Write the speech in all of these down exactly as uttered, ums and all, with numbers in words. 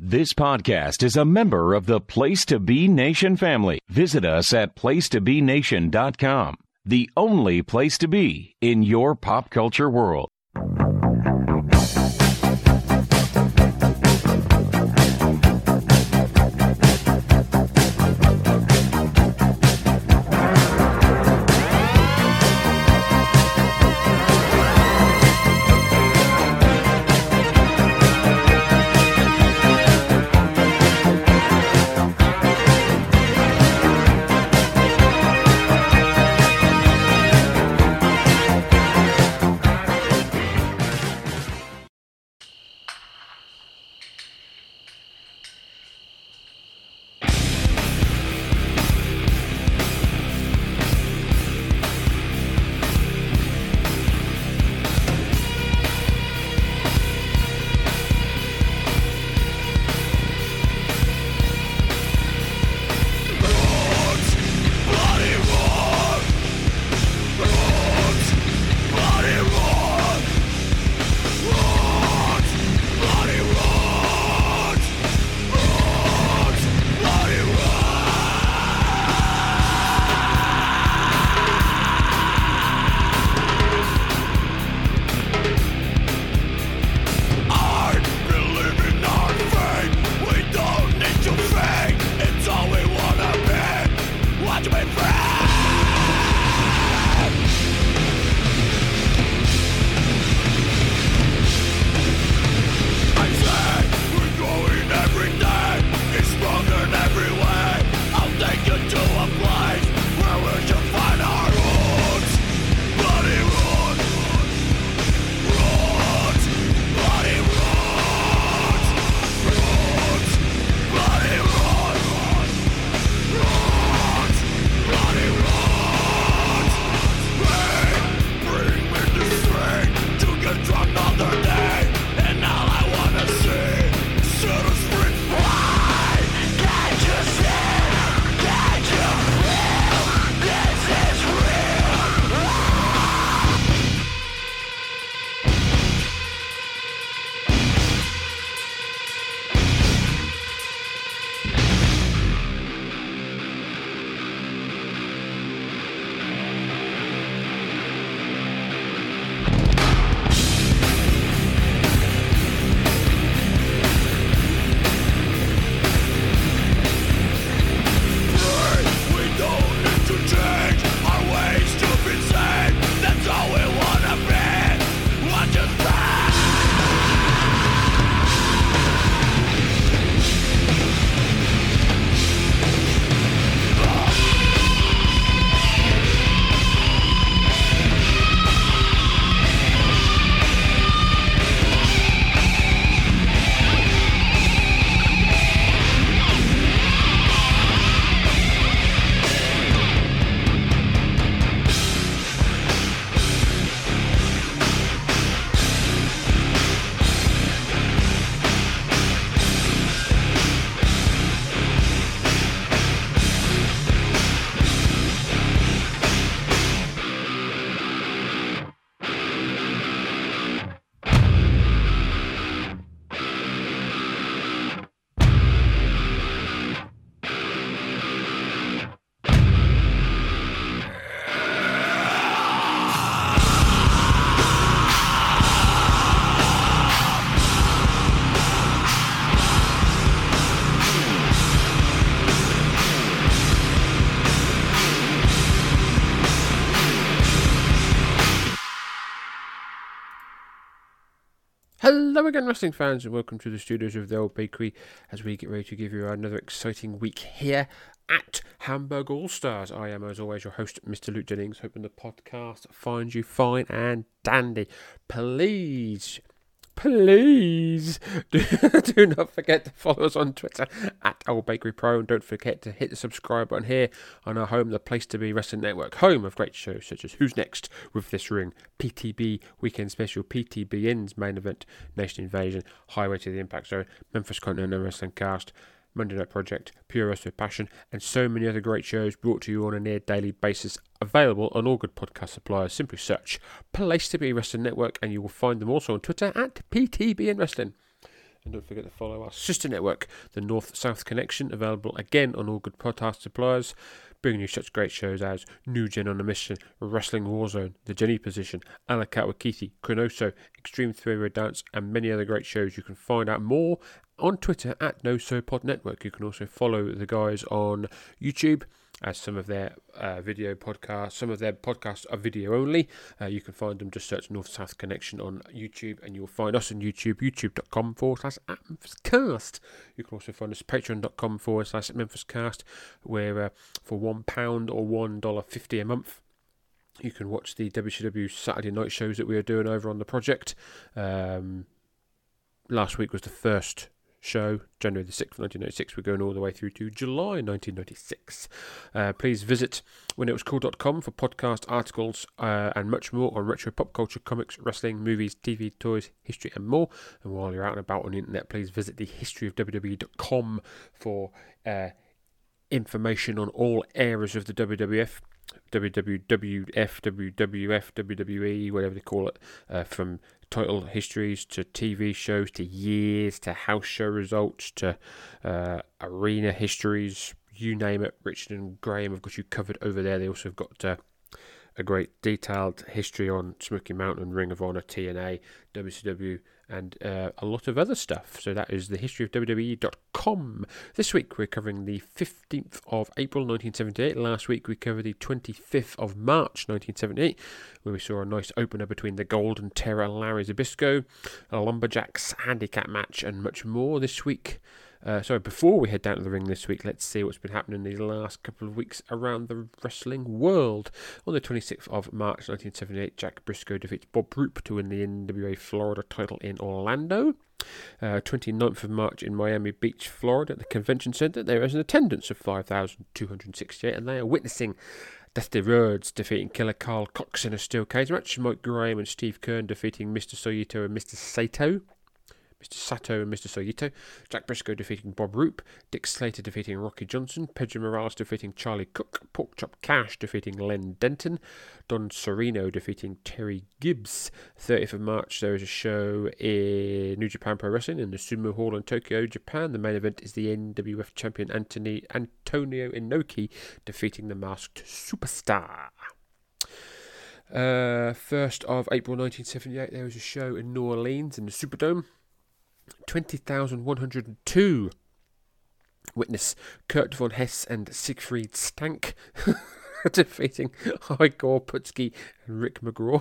This podcast is a member of the Place to Be Nation family. Visit us at place to be nation dot com, the only place to be in your pop culture world. Hello again, wrestling fans, and welcome to the studios of the Old Bakery as we get ready to give you another exciting week here at Hamburg All Stars. I am, as always, your host, Mister Luke Jennings, hoping the podcast finds you fine and dandy. Please, please do, do not forget to follow us on Twitter at Old Bakery Pro, and don't forget to hit the subscribe button here on our home, the Place to Be Wrestling Network, home of great shows such as Who's Next with This Ring, P T B Weekend Special, P T B N's Main Event, Nation Invasion, Highway to the Impact Zone, Memphis Continental Wrestling Cast, Monday Night Project, Pure Wrestling Passion, and so many other great shows brought to you on a near daily basis, available on all good podcast suppliers. Simply search Place to Be Wrestling Network and you will find them also on Twitter at P T B N Wrestling. And don't forget to follow our sister network, the North-South Connection, available again on all good podcast suppliers, bringing you such great shows as New Gen on a Mission, Wrestling Warzone, The Jenny Position, A La Carte with Keithy, Chronoso, Extreme Three-Way Dance, and many other great shows. You can find out more on Twitter at NoSoPod Network. You can also follow the guys on YouTube, as some of their uh, video podcasts, some of their podcasts are video only. Uh, you can find them, just search North-South Connection on YouTube, and you'll find us on YouTube, youtube.com forward slash at MemphisCast. You can also find us patreon.com forward slash at MemphisCast, where uh, for one pound or one dollar fifty a month, you can watch the W C W Saturday night shows that we are doing over on the project. Um, last week was the first show, January the sixth, nineteen ninety-six. We're going all the way through to July nineteen ninety-six. Uh, please visit when it was cool dot com for podcast articles uh, and much more on retro pop culture, comics, wrestling, movies, T V, toys, history and more. And while you're out and about on the internet, please visit the history of W W E dot com for uh, information on all eras of the W W F. W W F, W W F, W W E, whatever they call it, uh, from title histories to T V shows to years to house show results to uh, arena histories, you name it. Richard and Graham have got you covered over there. They also have got uh, a great detailed history on Smoky Mountain, Ring of Honor, T N A, W C W, and uh, a lot of other stuff. So that is the history of W W E dot com. This week we're covering the fifteenth of April nineteen seventy-eight. Last week we covered the twenty-fifth of March nineteen seventy-eight, where we saw a nice opener between the Golden Terror and Larry Zbyszko, a Lumberjacks handicap match, and much more. This week, uh, sorry, before we head down to the ring this week, let's see what's been happening these last couple of weeks around the wrestling world. On the twenty-sixth of March nineteen seventy-eight, Jack Briscoe defeats Bob Roop to win the N W A Florida title in Orlando. Uh, twenty-ninth of March in Miami Beach, Florida, at the Convention Center, there is an attendance of five thousand two hundred sixty-eight, and they are witnessing Dusty Rhodes defeating Killer Carl Cox in a steel cage match, Mike Graham and Steve Kern defeating Mister Soyito and Mister Sato, Mister Sato and Mister Soyito, Jack Briscoe defeating Bob Roop, Dick Slater defeating Rocky Johnson, Pedro Morales defeating Charlie Cook, Pork Chop Cash defeating Len Denton, Don Sereno defeating Terry Gibbs. thirtieth of March, there is a show in New Japan Pro Wrestling in the Sumo Hall in Tokyo, Japan. The main event is the N W F champion Anthony Antonio Inoki defeating the Masked Superstar. Uh, first of April nineteen seventy-eight, there was a show in New Orleans in the Superdome. twenty thousand one hundred two. Witness Kurt Von Hess and Siegfried Stank defeating Igor Putski and Rick McGraw.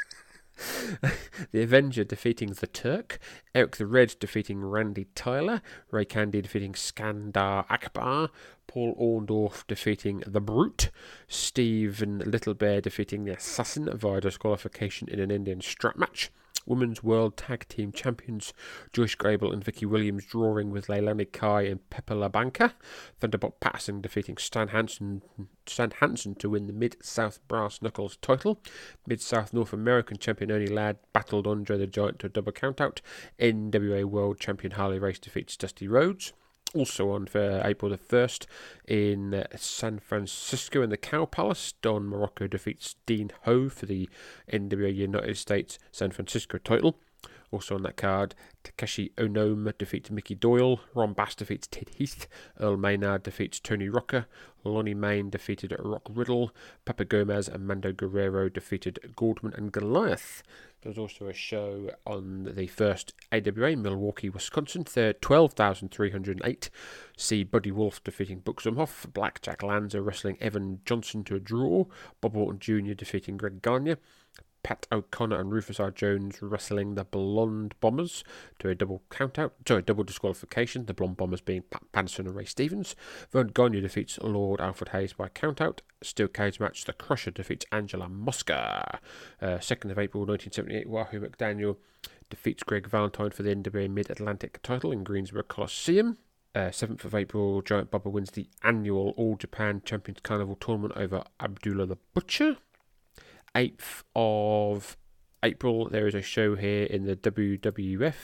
The Avenger defeating The Turk, Eric the Red defeating Randy Tyler, Ray Candy defeating Skandar Akbar, Paul Orndorff defeating The Brute, Stephen Little Bear defeating The Assassin via disqualification in an Indian strap match. Women's World Tag Team Champions Joyce Grable and Vicky Williams drawing with Leilani Kai and Pepper LaBanca. Thunderbolt Patterson defeating Stan Hansen, Stan Hansen to win the Mid-South Brass Knuckles title. Mid-South North American Champion Ernie Ladd battled Andre the Giant to a double countout. N W A World Champion Harley Race defeats Dusty Rhodes. Also on for April the first in uh, San Francisco in the Cow Palace, Don Morocco defeats Dean Ho for the N W A United States San Francisco title. Also on that card, Takeshi Onome defeats Mickey Doyle, Ron Bass defeats Ted Heath, Earl Maynard defeats Tony Rocker, Lonnie Main defeated Rock Riddle, Papa Gomez and Mando Guerrero defeated Goldman and Goliath. There was also a show on the first A W A, Milwaukee, Wisconsin, twelve thousand three hundred eight. See Buddy Wolf defeating Buck Zumhoff, Blackjack Lanza wrestling Evan Johnson to a draw, Bob Orton Junior defeating Greg Gagne, Pat O'Connor and Rufus R. Jones wrestling the Blonde Bombers to a double countout, sorry, double disqualification, the Blonde Bombers being Pat Patterson and Ray Stevens. Vern Gagne defeats Lord Alfred Hayes by countout. Steel cage match, The Crusher defeats Angela Mosca. Uh, second of April nineteen seventy-eight, Wahoo McDaniel defeats Greg Valentine for the N W A Mid-Atlantic title in Greensboro Coliseum. Uh, seventh of April, Giant Bubba wins the annual All Japan Champions Carnival tournament over Abdullah the Butcher. eighth of April, there is a show here in the W W F.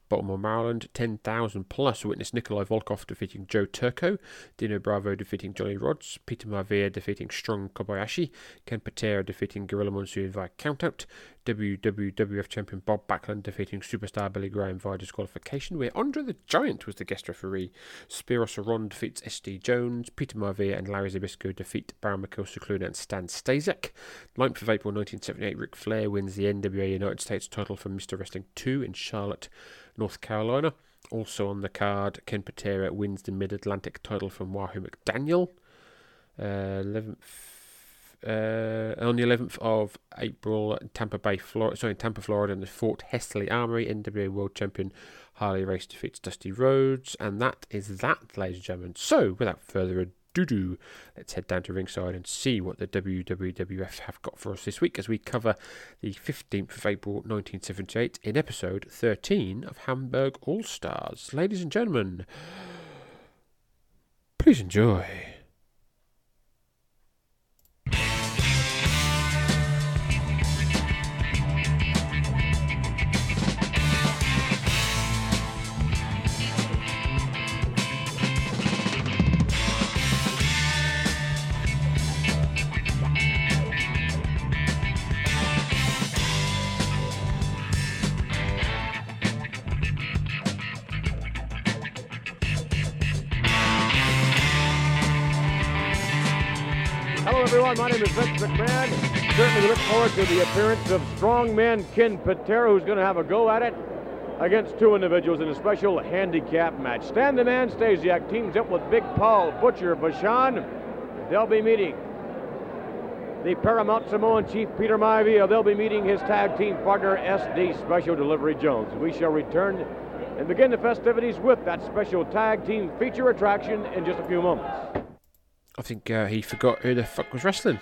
Baltimore, Maryland. ten thousand plus witnessed Nikolai Volkov defeating Joe Turco. Dino Bravo defeating Johnny Rodz. Peter Maivia defeating Strong Kobayashi. Ken Patera defeating Gorilla Monsoon via countout. W W F champion Bob Backlund defeating superstar Billy Graham via disqualification, where Andre the Giant was the guest referee. Spiros Aron defeats S D Jones. Peter Maivia and Larry Zbyszko defeat Baron Michael Cicluna and Stan Stasiak. ninth of April nineteen seventy-eight, Ric Flair wins the N W A United States title from Mister Wrestling two in Charlotte, North Carolina. Also on the card, Ken Patera wins the Mid-Atlantic title from Wahoo McDaniel. Uh, eleventh Uh, on the eleventh of April, Tampa Bay, Florida, sorry, Tampa, Florida, in the Fort Hesley Armory, N W A World Champion Harley Race defeats Dusty Rhodes, and that is that, ladies and gentlemen. So, without further ado, let's head down to ringside and see what the W W F have got for us this week as we cover the fifteenth of April nineteen seventy-eight in episode thirteen of Hamburg All Stars. Ladies and gentlemen, please enjoy. Everyone, my name is Vince McMahon. Certainly look forward to the appearance of strongman Ken Patera, who's going to have a go at it against two individuals in a special handicap match. Stan the Man Stasiak teams up with Big Paul Butcher Vachon. They'll be meeting the Paramount Samoan Chief Peter Maivia. They'll be meeting his tag team partner S D Special Delivery Jones. We shall return and begin the festivities with that special tag team feature attraction in just a few moments. I think uh, he forgot who the fuck was wrestling.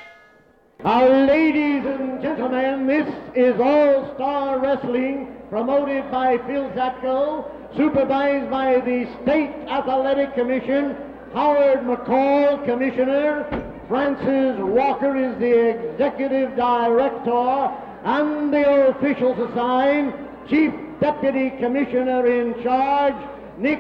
Now, ladies and gentlemen, this is All-Star Wrestling, promoted by Phil Zatko, supervised by the State Athletic Commission, Howard McCall, Commissioner, Francis Walker is the Executive Director, and the officials assigned, Chief Deputy Commissioner in charge, Nick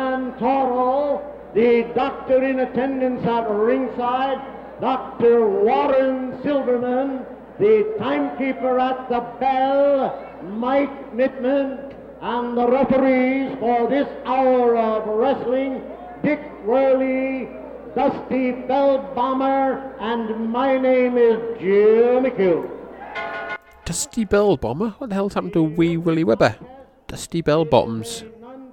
Santoro, the doctor in attendance at ringside, Doctor Warren Silverman, the timekeeper at the bell, Mike Mittman, and the referees for this hour of wrestling, Dick Worley, Dusty Bell-Bomber, and my name is Jim McHugh. Dusty Bell-Bomber? What the hell's happened to Wee Willie Webber? Dusty Bell-Bottoms.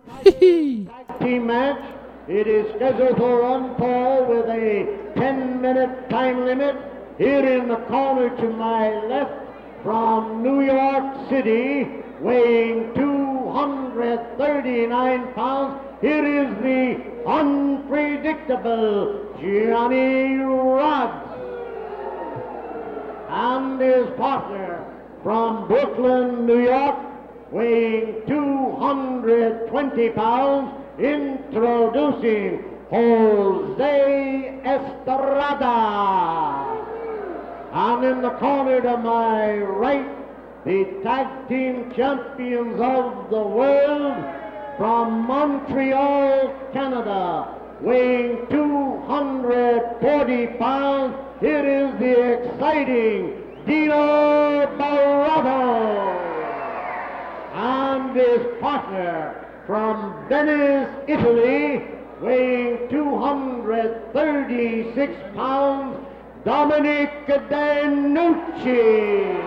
Hee Team match. It is scheduled for one fall with a ten-minute time limit. Here in the corner to my left from New York City, weighing two hundred thirty-nine pounds, here is the unpredictable Johnny Rodz. And his partner from Brooklyn, New York, weighing two hundred twenty pounds, introducing Jose Estrada. And in the corner to my right, the tag team champions of the world from Montreal, Canada, weighing two hundred forty pounds, here is the exciting Dino Bravo. And his partner from Venice, Italy, weighing two hundred thirty-six pounds, Dominic Danucci.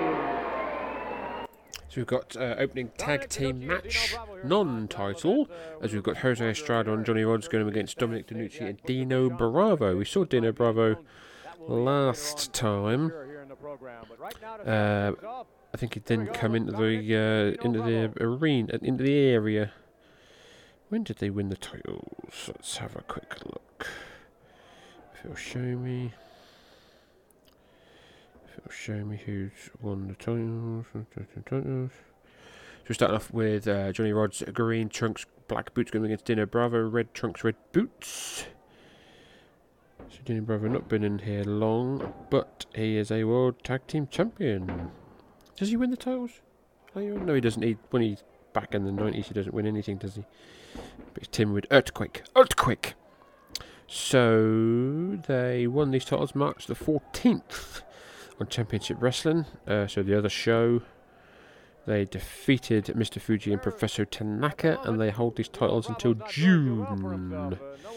So we've got uh, opening tag team match, non-title, as we've got Jose Estrada and Johnny Rodz going against Dominic Danucci and Dino Bravo. We saw Dino Bravo last time. Uh, I think he didn't come into the uh, into the arena, into the area. When did they win the titles? Let's have a quick look. If it'll show me. If it'll show me who's won the titles. So we're starting off with uh, Johnny Rodz, green trunks, black boots going against Dino Bravo, red trunks, red boots. So Dino Bravo not been in here long, but he is a world tag team champion. Does he win the titles? No, he doesn't. He when he back in the nineties, he doesn't win anything, does he? But it's Tim with Earthquake. Earthquake! So, they won these titles March the fourteenth on Championship Wrestling. Uh, so, the other show, they defeated Mister Fuji and Professor Tanaka, and they hold these titles until June.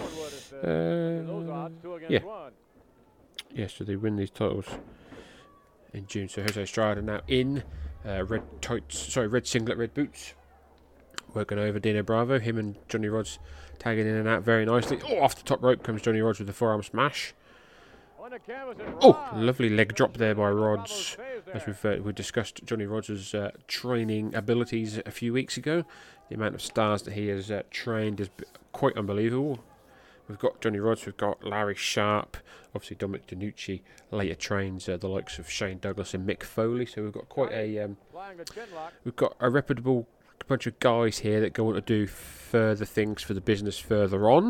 Uh, yeah. Yeah, so they win these titles in June. So, Jose Estrada now in uh, red tights, sorry, red singlet, red boots. Working over Dino Bravo, him and Johnny Rodz tagging in and out very nicely. Oh, off the top rope comes Johnny Rodz with the forearm smash. Oh, lovely leg drop there by Rodz. As we've uh, we discussed Johnny Rodz's uh, training abilities a few weeks ago. The amount of stars that he has uh, trained is quite unbelievable. We've got Johnny Rodz, we've got Larry Sharp. Obviously, Dominic DeNucci later trains uh, the likes of Shane Douglas and Mick Foley. So we've got quite a um, we've got a reputable bunch of guys here that go on to do further things for the business further on.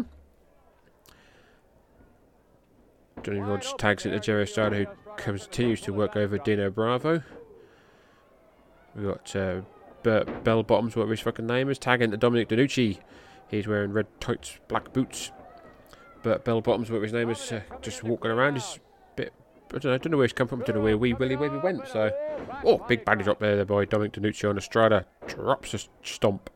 Johnny Rodz tags into Jerry Estrada, who continues to work over Dino Bravo. We've got uh, Bert Bell Bottoms, whatever his fucking name is, tagging to Dominic DeNucci. He's wearing red tights, black boots. Bert Bell Bottoms, whatever his name is, uh, just walking around. He's a bit, I don't know, I don't know where he's come from, I don't know where Wee Willie Baby went. So, oh, big body drop there, there by Dominic DeNucci on Estrada. Drops a stomp.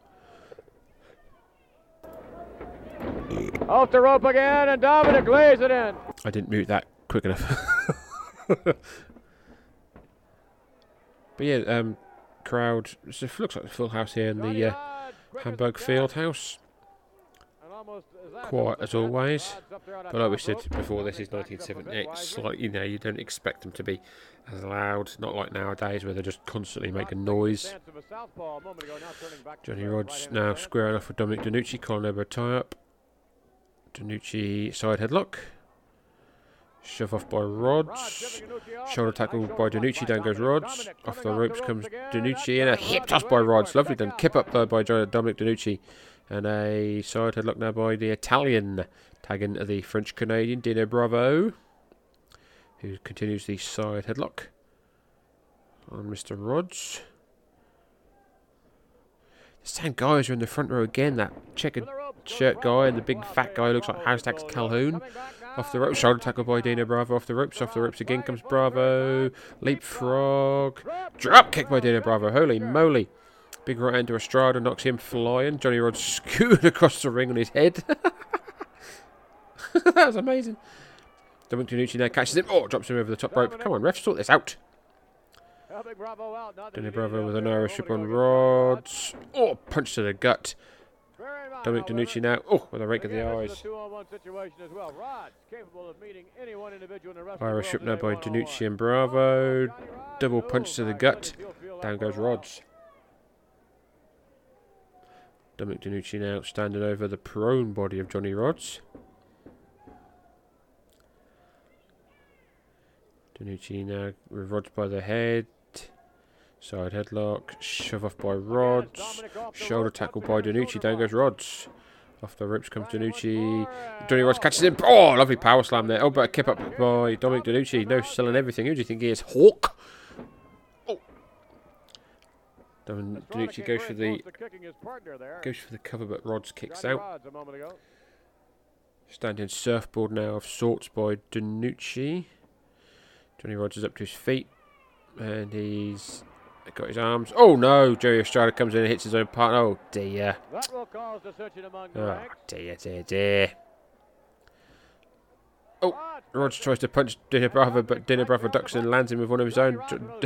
Off the rope again, and Dominic lays it in. I didn't mute that quick enough. But yeah, um, crowd, it looks like a full house here in the uh, Hamburg Field House. Quiet as always, but like we said before, this is nineteen seventy-eight. Slightly, you know, you don't expect them to be as loud. Not like nowadays, where they're just constantly making noise. Johnny Rodz now squaring off with Dominic DeNucci, calling over a tie-up. DeNucci side headlock. Shove off by Rodz. Shoulder tackle by DeNucci. Down goes Rodz. Off the ropes comes DeNucci, and a hip toss by Rodz. Lovely done. Kip up though by Dominic DeNucci. And a side headlock now by the Italian. Tagging to the French-Canadian Dino Bravo, who continues the side headlock on Mister Rodz. The same guys are in the front row again. That checkered shirt guy and the big fat guy looks like Housedax Calhoun. Off the ropes, shoulder tackle by Dino Bravo. Off the ropes, off the ropes again comes Bravo. Leapfrog. Drop kick by Dino Bravo. Holy moly. Big right hand to Estrada, knocks him flying. Johnny Rodz scooted across the ring on his head. That was amazing. Dominic DeNucci now catches him. Oh, drops him over the top rope. Come on, ref, sort this out. Dino Bravo with an Irish whip on Rodz. Oh, punch to the gut. Dominic DeNucci now. Oh, with a rake of the eyes. Irish whip now by DeNucci and Bravo. Double punch to the gut. Down goes Rodz. Dominic DeNucci now standing over the prone body of Johnny Rodz. DeNucci now with Rodz by the head. Side headlock. Shove off by Rodz. Shoulder tackle by DeNucci. Down goes Rodz. Off the ropes comes DeNucci. Johnny Rodz catches him. Oh, lovely power slam there. Oh, but a kip up by Dominic DeNucci. No selling everything. Who do you think he is? Hawk? DeNucci goes for the goes for the cover, but Rodz kicks out. Standing surfboard now of sorts by DeNucci. Johnny Rodz is up to his feet, and he's got his arms. Oh no! Jerry Estrada comes in and hits his own partner. Oh dear! Oh dear, dear, dear! Oh, Rodz tries to punch Dino Bravo, but Dino Bravo ducks and lands him with one of his own.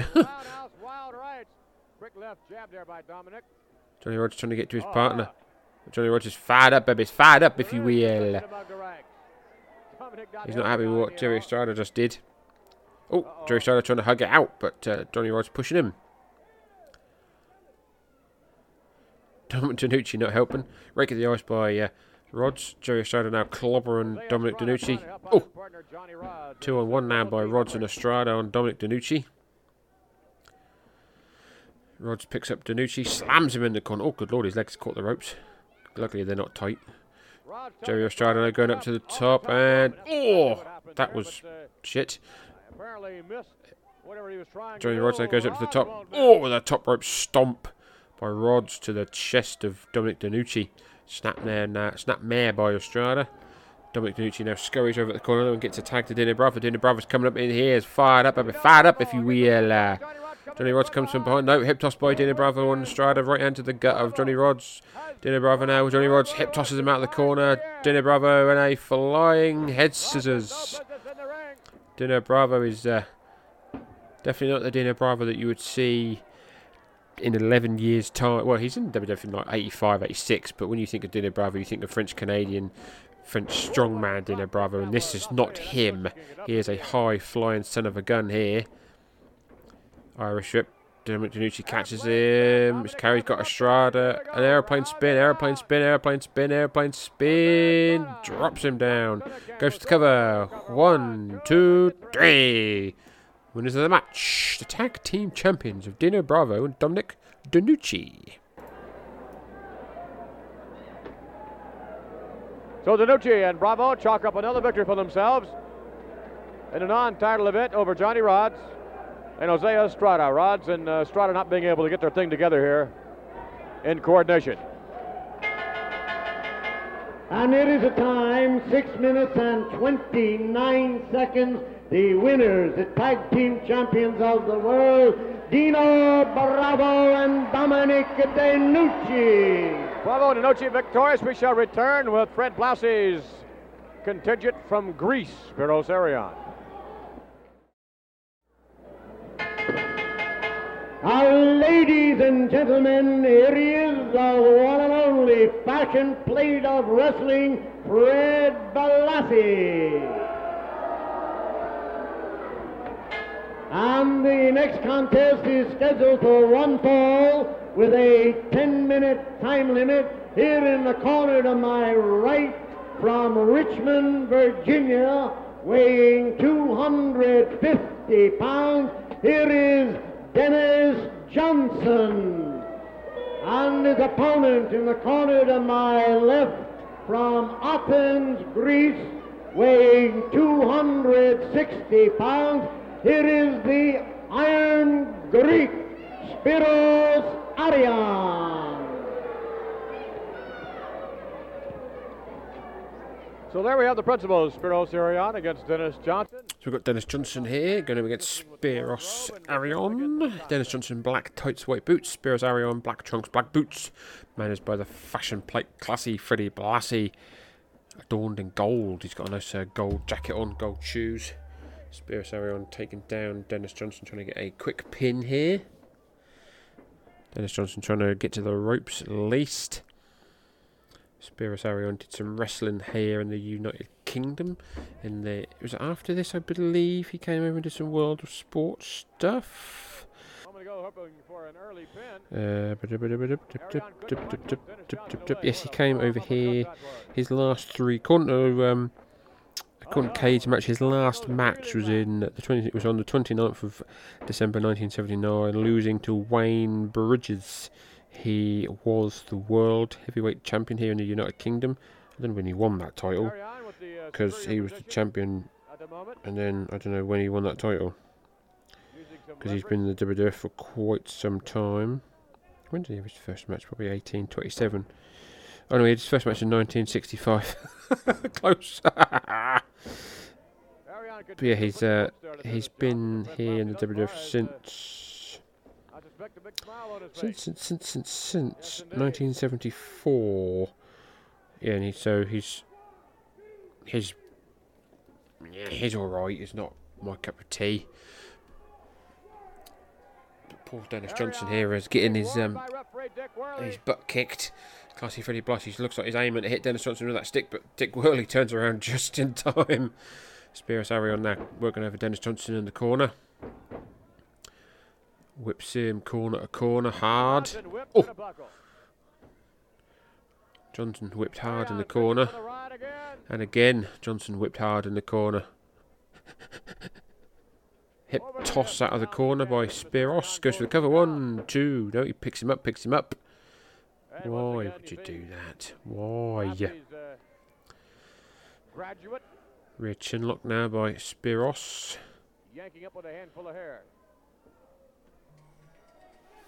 Johnny Rodz trying to get to his partner. Johnny Rodz is fired up, baby. He's fired up, if you will. He's not happy with what Jerry Estrada just did. Oh, Jerry Estrada trying to hug it out, but uh, Johnny Rodz pushing him. Dominic DeNucci not helping. Rake of the ice by uh, Rodz. Jerry Estrada now clobbering Dominic DeNucci. Oh, two on one now by Rodz and Estrada on Dominic DeNucci. Rodz picks up DeNucci, slams him in the corner. Oh, good lord, his legs caught the ropes. Luckily, they're not tight. Jerry Estrada now going up to the top, and oh, that was shit. Johnny Rodz now goes up to the top. Oh, with a top rope stomp by Rods to the chest of Dominic DeNucci. Snap there, now, snap mare by Estrada. Dominic DeNucci now scurries over at the corner and gets a tag to Dino Bravo. Dino Bravo's coming up in here, is fired up, a bit fired up if you will. Uh, Johnny Rods comes from behind. No, hip toss by Dino Bravo on Estrada, right hand to the gut of Johnny Rods. Dino Bravo now, Johnny Rods hip tosses him out of the corner. Dino Bravo and a flying head scissors. Dino Bravo is uh, definitely not the Dino Bravo that you would see in eleven years' time. Well, he's in W W F in like eighty-five, eighty-six, but when you think of Dino Bravo, you think of French-Canadian, French strongman Dino Bravo, and this is not him. He is a high-flying son of a gun here. Irish whip. Dominic DeNucci catches him. Carrie's got Estrada. An aeroplane spin, aeroplane spin, aeroplane spin, aeroplane spin. Drops him down. Goes to the cover. One, two, three. Winners of the match. The tag team champions of Dino Bravo and Dominic DeNucci. So DeNucci and Bravo chalk up another victory for themselves in a non-title event over Johnny Rods and Jose Estrada. Rods and uh, Estrada not being able to get their thing together here in coordination. And it is a time, six minutes and twenty-nine seconds. The winners, the tag team champions of the world, Dino Bravo and Dominic DeNucci. Bravo and DeNucci victorious. We shall return with Fred Blassie's contingent from Greece, Spiros Arion. Now, ladies and gentlemen, here he is, the one and only fashion plate of wrestling, Fred Blassie. And the next contest is scheduled for one fall with a ten-minute time limit. Here in the corner to my right, from Richmond, Virginia, weighing two hundred fifty pounds, here is Dennis Johnson. And his opponent in the corner to my left, from Athens, Greece, weighing two hundred sixty pounds, here is the Iron Greek, Spiros Arion. So there we have the principals, Spiros Arion against Dennis Johnson. So we've got Dennis Johnson here, going to against Spiros Arion. Dennis Johnson, black tights, white boots. Spiros Arion, black trunks, black boots. Managed by the fashion plate, classy Freddie Blassie, adorned in gold. He's got a nice uh, gold jacket on, gold shoes. Spiros Arion taking down Dennis Johnson, trying to get a quick pin here. Dennis Johnson trying to get to the ropes at least. Spiros Arion did some wrestling here in the United Kingdom. In the, it was after this, I believe, he came over and did some World of Sport stuff. Uh, yes, he came over here. His last three, according to, um, according to Cage match, his last match was in the twenty. It was on the twenty-ninth of December nineteen seventy-nine, losing to Wayne Bridges. He was the world heavyweight champion here in the United Kingdom. I don't know when he won that title, because he was the champion, and then I don't know when he won that title, because he's been in the W W F for quite some time. When did he have his first match? Probably eighteen twenty-seven. Oh no, he had his first match in nineteen sixty-five. Close. But yeah, he's uh, he's been here in the W W F since. Since, since, since, since, since nineteen seventy-four. Yeah, and he, so he's, he's, yeah, he's alright. He's not my cup of tea. But poor Dennis Johnson here is getting his, um, his butt kicked. Classy Freddie Blassie looks like he's aiming to hit Dennis Johnson with that stick, but Dick Worley turns around just in time. Spiros Arion now working over Dennis Johnson in the corner. Whips him corner to corner hard. Oh! Johnson whipped hard in the corner. And again, Johnson whipped hard in the corner. Hip toss out of the corner by Spiros. Goes for the cover. One, two. No, he picks him up, picks him up. Why would you do that? Why? Rear chin lock now by Spiros. Yanking up with a handful of hair.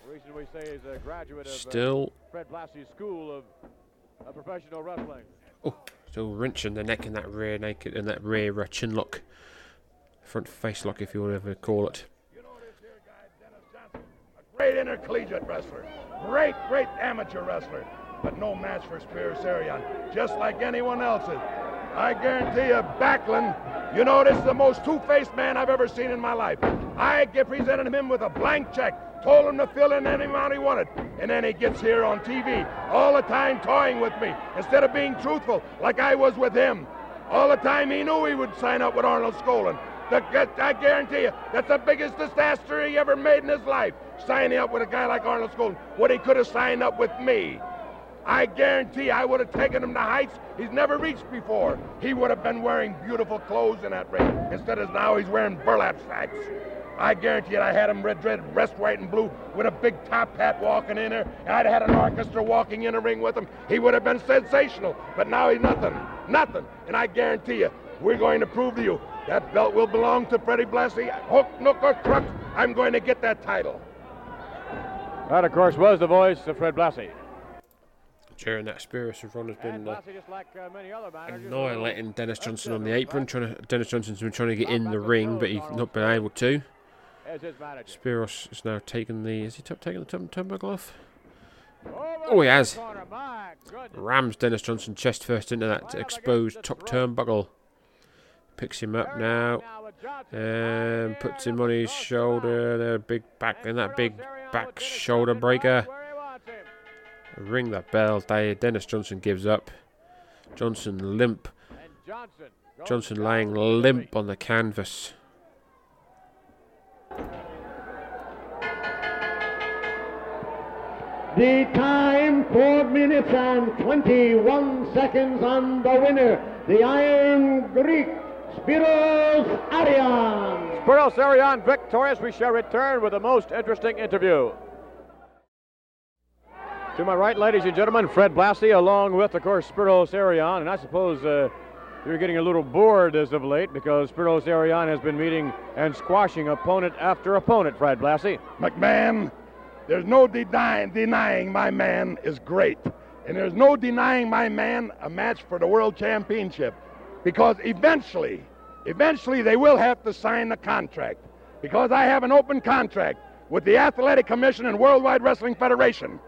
The reason we say he's a graduate of Still. uh, Fred Blassie's School of uh, Professional Wrestling. Oh, still wrenching the neck in that rear naked and that rear uh, chin lock. Front face lock, if you would ever call it. You know this here guy, Dennis Johnson, a great intercollegiate wrestler. Great, great amateur wrestler. But no match for Spears Arion, just like anyone else's. I guarantee you, Backlund, you know this is the most two-faced man I've ever seen in my life. I presented him with a blank check, told him to fill in any amount he wanted, and then he gets here on T V all the time toying with me instead of being truthful like I was with him. All the time he knew he would sign up with Arnold Skaaland. The, I guarantee you, that's the biggest disaster he ever made in his life, signing up with a guy like Arnold Skaaland, when he could have signed up with me. I guarantee I would have taken him to heights he's never reached before. He would have been wearing beautiful clothes in that ring. Instead of now he's wearing burlap sacks. I guarantee it, I had him red, red, rest white and blue with a big top hat walking in there. I'd had an orchestra walking in the ring with him. He would have been sensational. But now he's nothing, nothing. And I guarantee you, we're going to prove to you that belt will belong to Freddie Blassie. Hook, nook, or crook, I'm going to get that title. That, of course, was the voice of Fred Blassie. During that Spears run has been uh, like, uh, annihilating Dennis Johnson on the apron. Trying to, Dennis Johnson's been trying to get in the ring, but he's not been able to. Spears has now taken the. Is he t- taking the turn- turnbuckle off? Oh, he has. Rams Dennis Johnson chest first into that exposed top turnbuckle. Picks him up now and puts him on his shoulder. There, big back and that big back shoulder breaker. Ring that bell. Dennis Johnson gives up. Johnson limp. Johnson lying limp on the canvas. The time, four minutes and twenty-one seconds on the winner, the Iron Greek, Spiros Arion. Spiros Arion victorious. We shall return with the most interesting interview. To my right, ladies and gentlemen, Fred Blassie, along with, of course, Spiros Arion. And I suppose uh, you're getting a little bored as of late because Spiros Arion has been meeting and squashing opponent after opponent, Fred Blassie. McMahon, there's no denying, denying my man is great. And there's no denying my man a match for the World Championship. Because eventually, eventually they will have to sign the contract. Because I have an open contract with the Athletic Commission and Worldwide Wrestling Federation.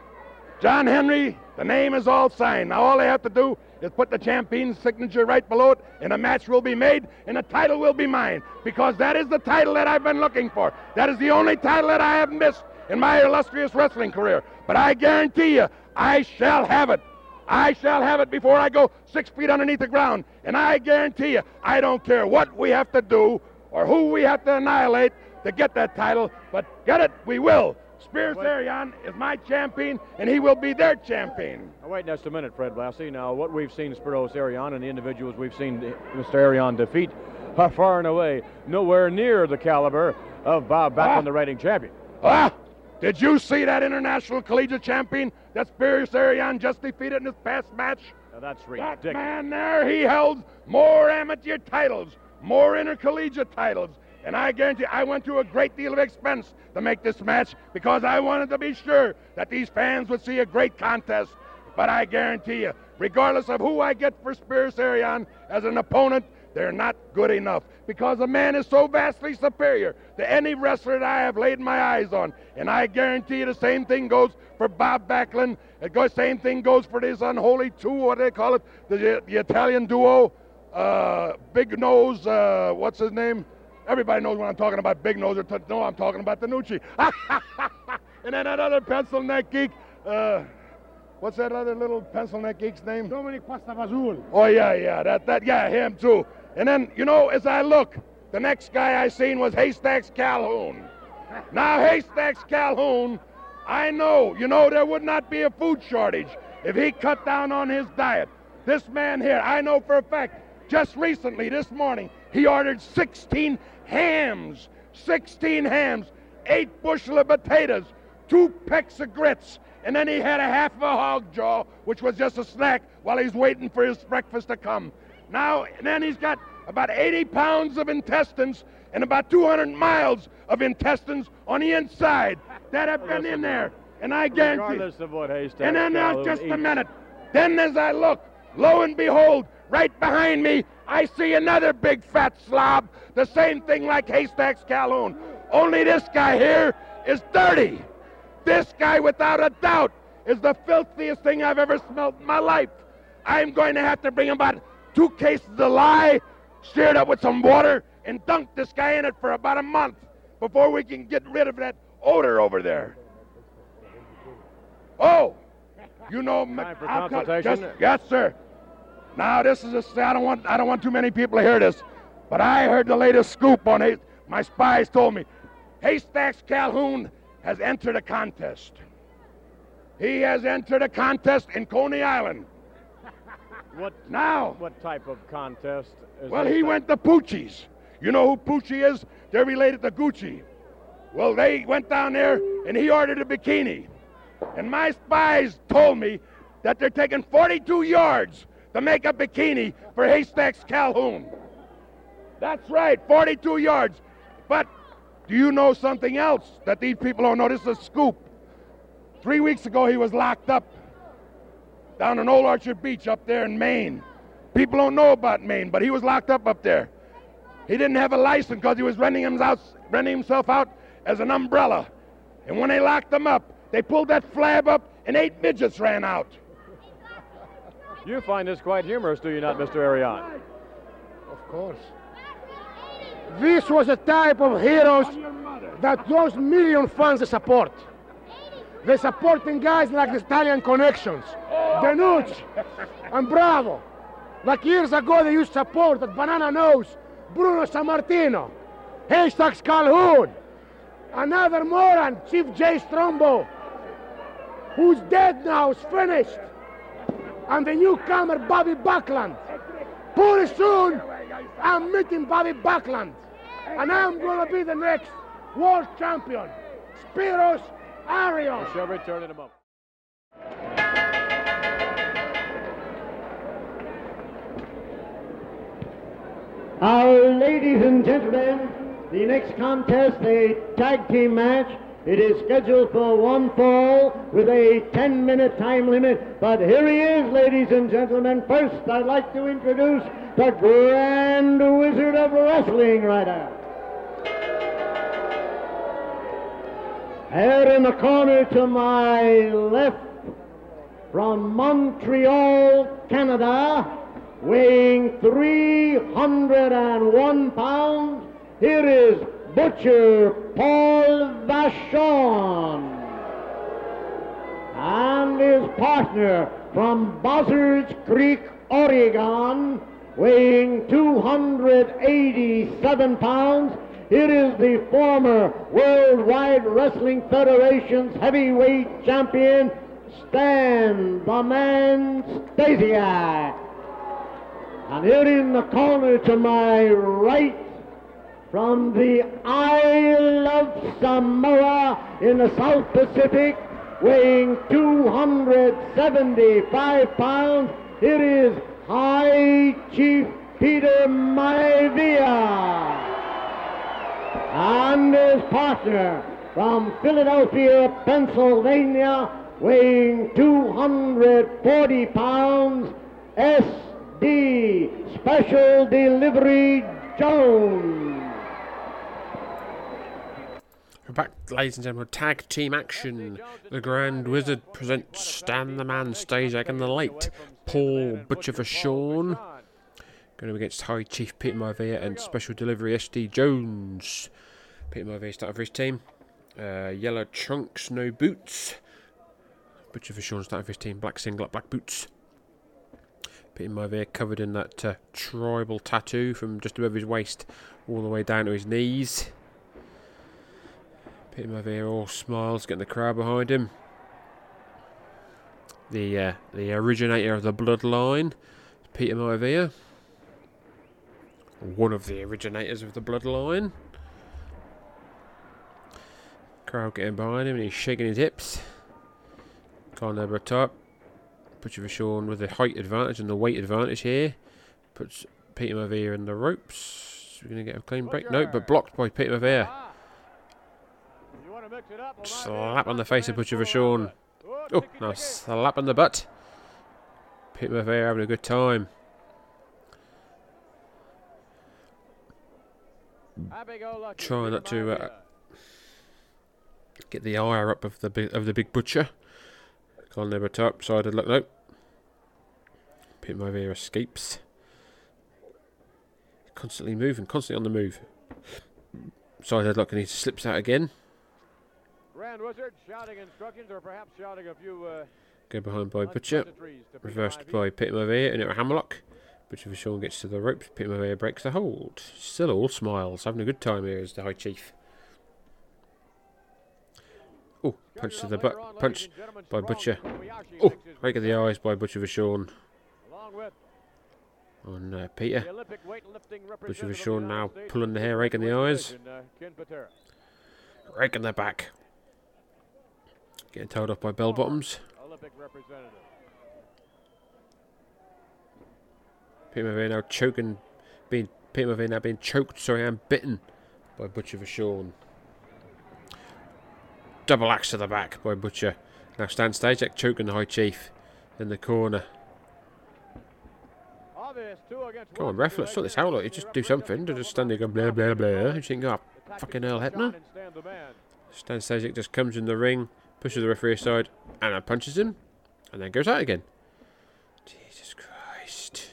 John Henry, the name is all signed. Now all they have to do is put the champion's signature right below it, and a match will be made, and the title will be mine. Because that is the title that I've been looking for. That is the only title that I have missed in my illustrious wrestling career. But I guarantee you, I shall have it. I shall have it before I go six feet underneath the ground. And I guarantee you, I don't care what we have to do or who we have to annihilate to get that title, but get it, we will. Spears Arion is my champion, and he will be their champion. Now, wait just a minute, Fred Blassie. Now, what we've seen Spiros Arion and the individuals we've seen Mister Arion defeat are far and away nowhere near the caliber of Bob Backlund, ah. the reigning champion. Ah! Did you see that international collegiate champion that Spears Arion just defeated in his past match? Now, that's ridiculous. That man there, he held more amateur titles, more intercollegiate titles. And I guarantee I went through a great deal of expense to make this match because I wanted to be sure that these fans would see a great contest. But I guarantee you, regardless of who I get for Spears Arion as an opponent, they're not good enough because the man is so vastly superior to any wrestler that I have laid my eyes on. And I guarantee you the same thing goes for Bob Backlund. The same thing goes for this unholy two, what do they call it, the, the Italian duo, uh, Big Nose, uh, what's his name? Everybody knows when I'm talking about Big Nose, or t- no, I'm talking about Tanucci. And then that other pencil neck geek, uh, what's that other little pencil neck geek's name? Dominic Pastavazul. Oh, yeah, yeah, that, that, yeah, him too. And then, you know, as I look, the next guy I seen was Haystacks Calhoun. Now, Haystacks Calhoun, I know, you know, there would not be a food shortage if he cut down on his diet. This man here, I know for a fact, just recently, this morning, he ordered sixteen hams, sixteen hams, eight bushel of potatoes, two pecks of grits, and then he had a half of a hog jaw, which was just a snack while he's waiting for his breakfast to come. Now, and then he's got about eighty pounds of intestines and about two hundred miles of intestines on the inside. that have been in there. And I guarantee. Regardless of what Haystacks And then now, Calhoun just a eats. minute. Then as I look, lo and behold, right behind me, I see another big fat slob. The same thing like Haystacks Calhoun. Only this guy here is dirty. This guy, without a doubt, is the filthiest thing I've ever smelled in my life. I'm going to have to bring about two cases of lye, stir it up with some water, and dunk this guy in it for about a month before we can get rid of that odor over there. Oh, you know, Time for I'll tell- consultation. just- yes, sir. Now this is a, I don't want I don't want too many people to hear this, but I heard the latest scoop on it. My spies told me Haystacks Calhoun has entered a contest. He has entered a contest in Coney Island. What, Now, what type of contest is well, this he thing? went to Poochie's. You know who Poochie is? They're related to Gucci. Well, they went down there and he ordered a bikini. And my spies told me that they're taking forty-two yards to make a bikini for Haystacks Calhoun. That's right, forty-two yards. But do you know something else that these people don't know? This is a scoop. Three weeks ago, he was locked up down in Old Orchard Beach up there in Maine. People don't know about Maine, but he was locked up up there. He didn't have a license because he was renting, him out, renting himself out as an umbrella. And when they locked him up, they pulled that flab up and eight midgets ran out. You find this quite humorous, do you not, Mister Arion? Of course. This was a type of heroes that those million fans support. They're supporting guys like the Italian Connections, Denucci, and Bravo. Like years ago, they used to support that Banana Nose, Bruno Sammartino, Haystacks Calhoun, another moron, Chief J. Strombo, who's dead now, is finished, and the newcomer Bobby Buckland. Pretty soon, I'm meeting Bobby Buckland, and I'm gonna be the next world champion, Spiros Arion. We shall return in a moment. Our ladies and gentlemen, the next contest, a tag team match. It is scheduled for one fall with a ten minute time limit. But here he is, ladies and gentlemen. First, I'd like to introduce the Grand Wizard of Wrestling right now. Here in the corner to my left, from Montreal, Canada, weighing three hundred one pounds, here is Butcher Paul Vachon. And his partner from Buzzards Creek, Oregon, weighing two hundred eighty-seven pounds, here is the former Worldwide Wrestling Federation's heavyweight champion, Stan the Man Stasiak. And here in the corner to my right, from the Isle of Samoa in the South Pacific, weighing two hundred seventy-five pounds, here is High Chief Peter Maivia. And his partner from Philadelphia, Pennsylvania, weighing two hundred forty pounds, S D Special Delivery Jones. We're back, ladies and gentlemen, tag team action. The Grand Wizard presents Stan the Man Stasiak and the late Paul Butcher Vachon. Going up against High Chief Peter Maivia and Special Delivery S D Jones. Peter Maivia starting for his team. Uh, yellow trunks, no boots. Butcher Vachon starting for his team. Black singlet, black boots. Peter Maivia covered in that uh, tribal tattoo from just above his waist all the way down to his knees. Peter Maivia all smiles, getting the crowd behind him. The uh, the originator of the bloodline, Peter Maivia. One of the originators of the bloodline. Crowd getting behind him and he's shaking his hips. Can't over top. Butcher Vachon with the height advantage and the weight advantage here. Puts Peter Maivia in the ropes. We're going to get a clean break. No, but blocked by Peter Maivia. Slap on the face of Butcher Vachon. Oh, now slap on the butt. Pete Maivia having a good time. Try not to uh, get the ire up of the big, of the big butcher. Can't never top sided look though. Pete Maivia escapes. Constantly moving, constantly on the move. Sided look and he slips out again. Grand Wizard shouting instructions or perhaps shouting a few. Uh, Go behind by Butcher. Reversed by Pete Maivia into a hammerlock. Butcher Vachon gets to the ropes. Pete Maivia breaks the hold. Still all smiles. Having a good time here as the High Chief. Oh, punch to the butt. Punch by Butcher. Oh, rake of the eyes by Butcher Vachon. On uh, Peter. Butcher Vachon now pulling the hair, raking the eyes. Raking the back. Getting told off by bell bottoms. Pete Maivia now choking, being Pete Maivia now being choked, sorry, and bitten by Butcher Vachon. Double axe to the back by Butcher. Now Stan Stasiak choking the High Chief in the corner. Come on, ref, let's sort this out. Like, you just do something. Don't just stand there going blah blah blah. You think, oh, fucking Earl Hebner. Stan Stasiak just comes in the ring, pushes the referee aside, and then punches him, and then goes out again. Jesus Christ.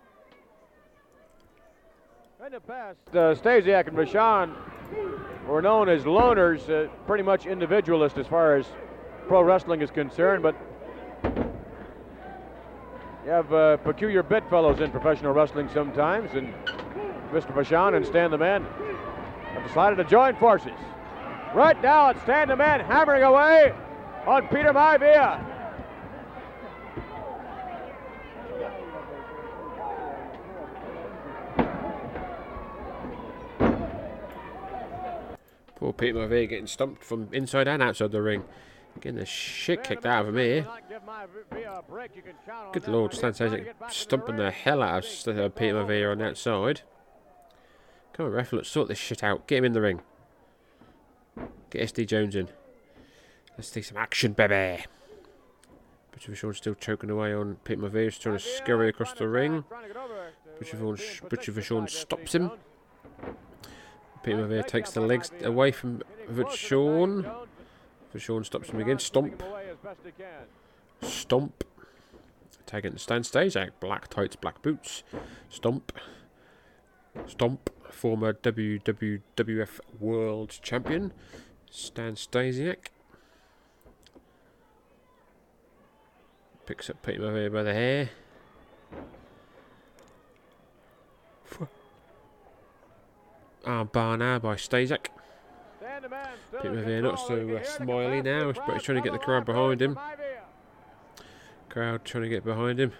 In the past, uh, Stasiak and Vachon were known as loners, uh, pretty much individualist as far as pro wrestling is concerned, but you have uh, peculiar bedfellows in professional wrestling sometimes, and Mister Vachon and Stan the Man have decided to join forces. Right now, it's Stan the Man hammering away on Peter Maivia. Poor Peter Maivia getting stumped from inside and outside the ring. Getting the shit kicked out of him here. Good Lord, Stan Stasiak stumping the hell out of uh, Peter Maivia on the outside. Come on, ref, let's sort this shit out. Get him in the ring. Get S D Jones in. Let's see some action, baby. Butcher Vachon still choking away on Peter Maivia. He's trying to scurry across the ring. Butcher Vachon, Butcher Vachon stops him. Peter Maivia takes the legs away from Vachon. Vachon stops him again. Stomp. Stomp. Tag into Stan Stasiak. Black tights, black boots. Stomp. Stomp. Former W W F World Champion. Stan Stasiak. Picks up Peter Maivia by the hair. Armbar now by Stasiak. Peter Maivia not so uh, smiley now, but he's trying to get the crowd behind him. Crowd trying to get behind him.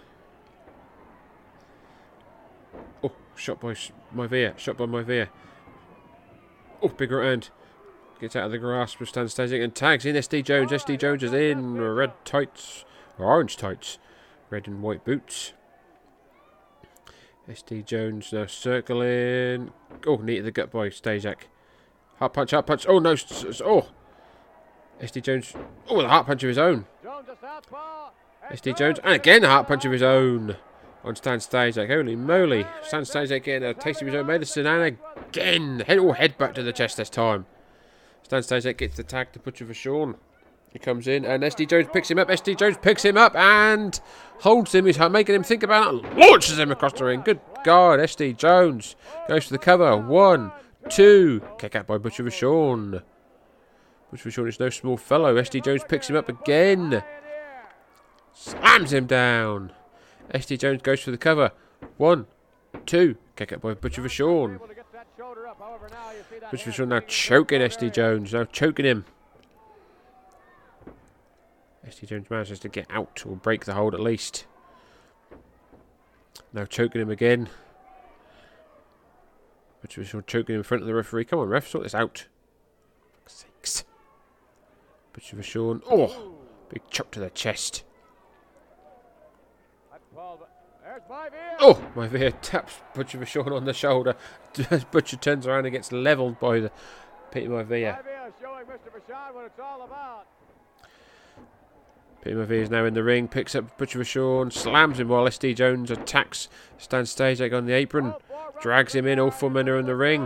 Oh, shot by Maivia, shot by Maivia. Oh, big right hand. Gets out of the grasp of Stan Stasiak and tags in S D Jones. S D Jones is in red tights, or orange tights, red and white boots. S D Jones now circling. Oh, knee to the gut by Stasiak. Heart punch, heart punch. Oh, no. Oh. S D Jones. Oh, with a heart punch of his own. S D Jones. And again, a heart punch of his own on Stan Stasiak. Holy moly. Stan Stasiak getting a taste of his own medicine. And again, head or headbutt to the chest this time. Stan Stasiak gets the tag to Butcher Vachon. He comes in and S D Jones picks him up. S D Jones picks him up and holds him. He's making him think about it. Launches him across the ring. Good God. S D Jones goes for the cover. One. Two. Kick out by Butcher Vachon. Butcher Vachon is no small fellow. S D Jones picks him up again. Slams him down. S D Jones goes for the cover. One. Two. Kick out by Butcher Vachon. Butcher Vachon now choking S D Jones. Now choking him. S D Jones manages to get out or break the hold at least. Now choking him again. Butcher Vachon choking in front of the referee. Come on, ref, sort this out. For fuck's sakes. Butcher Vachon. Oh! Big chop to the chest. Oh! Maivia taps Butcher Vachon on the shoulder. Butcher turns around and gets levelled by the Peter Maivia. showing Mister Vachon what it's all about. Peter Maivia is now in the ring, picks up Butcher Vachon, slams him while S D Jones attacks Stan Stasiak on the apron, drags him in. All four men are in the ring.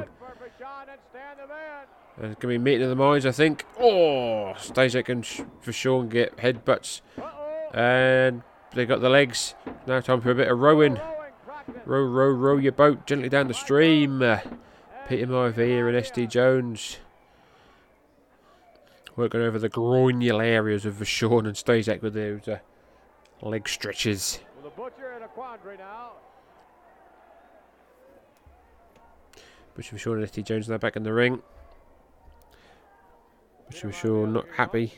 And it's going to be meeting of the minds, I think. Oh, Stasiak and Vachon get headbutts. And they got the legs. Now time for a bit of rowing. Row, row, row your boat gently down the stream. Uh, Peter Maivia and S D Jones working over the groinal areas of Vachon and Stasiak with those uh, leg stretches. Well, the Butcher in a quandary now. Butcher Vachon and S D Jones now back in the ring. Butcher Vachon not happy.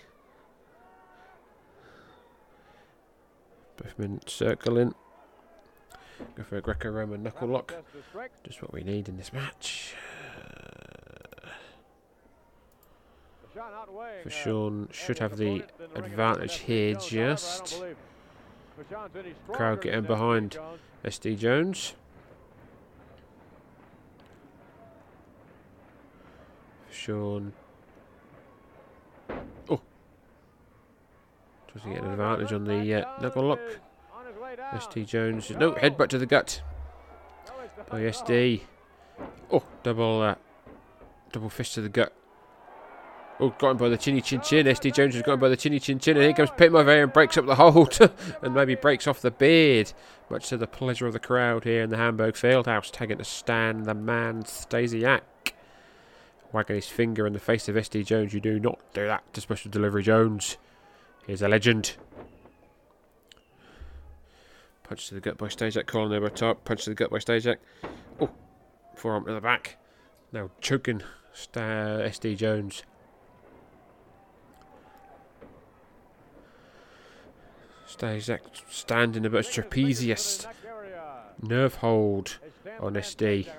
Both men circling. Go for a Greco-Roman knuckle lock. Just what we need in this match. Vachon should have the advantage here just. Crowd getting behind S D Jones. Vachon. Oh. Tries to get an advantage on the uh, knuckle lock. S D Jones. No, headbutt to the gut by S D. Oh, double uh, double fist to the gut. Oh, got him by the chinny chin chin. S D Jones has got him by the chinny chin chin. And here comes Peter Maivia and breaks up the hold. And maybe breaks off the beard. Much to the pleasure of the crowd here in the Hamburg Fieldhouse. Tagging to Stan, the man, Stasiak. Wagging his finger in the face of S D Jones. You do not do that to Special Delivery Jones. He's a legend. Punch to the gut by Stasiak. Calling over top. Punch to the gut by Stasiak. Oh, forearm to the back. Now choking Sta S D Jones. Stasiak standing a bit of trapezius nerve hold on S D.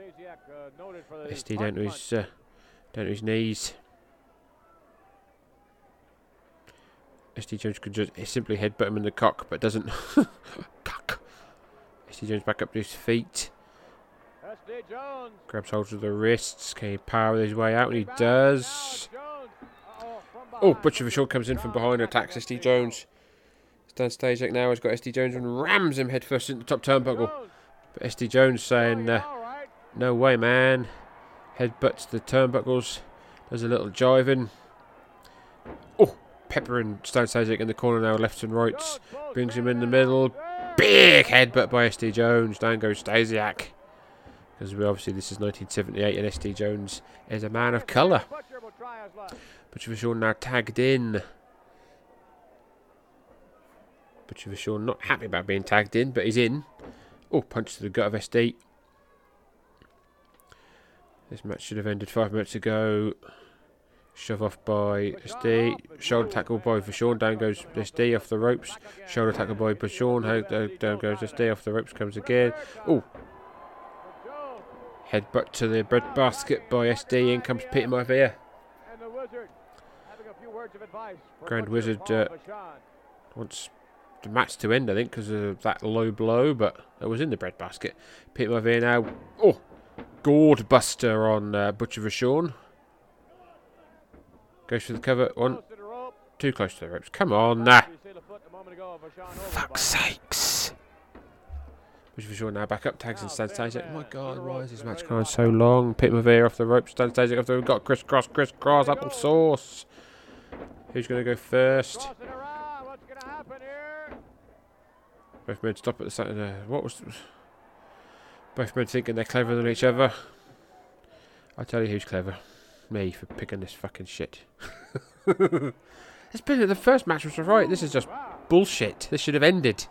S D down to his uh, down to his knees. S D Jones could just simply headbutt him in the cock, but doesn't. Cock. S D Jones back up to his feet. Grabs hold of the wrists. Can he power his way out? And he does. Oh, Butcher Vachon comes in from behind and attacks S D Jones. Stan Stasiak now has got S D Jones and rams him headfirst into the top turnbuckle. But S D Jones saying, uh, no way, man. Headbutts the turnbuckles. Does a little jiving. Oh, peppering Stan Stasiak in the corner now, lefts and rights. Brings him in the middle. Big headbutt by S D Jones. Down goes Stasiak. Because obviously this is nineteen seventy-eight and S D Jones is a man of colour. Butcher Vachon now tagged in. Butcher Vachon not happy about being tagged in, but he's in. Oh, punch to the gut of S D. This match should have ended five minutes ago. Shove off by S D. Shoulder tackle by Vachon. Down goes S D off the ropes. Shoulder tackle by Vachon. Down goes S D off the ropes. Comes again. Oh. Headbutt to the bread basket by S D. In comes Peter Maivia. Grand Wizard uh, wants the match to end, I think, because of that low blow, but it was in the bread basket. Peter Maivia now. Oh, gourd buster on uh, Butcher Vachon. Goes for the cover. One, too close to the ropes. Come on, nah. Fuck's sakes. Butcher Vachon now back up, tags and Stan Stasiak. Oh my God, why is this match going so long? Peter Maivia off the ropes. Stan Stasiak off the ropes. Got crisscross, crisscross, apple sauce. Who's going to go first? Both men stop at the side. Uh, what was? Both men thinking they're cleverer than each other. I tell you who's clever. Me for picking this fucking shit. It's been the first match was right. This is just bullshit. This should have ended.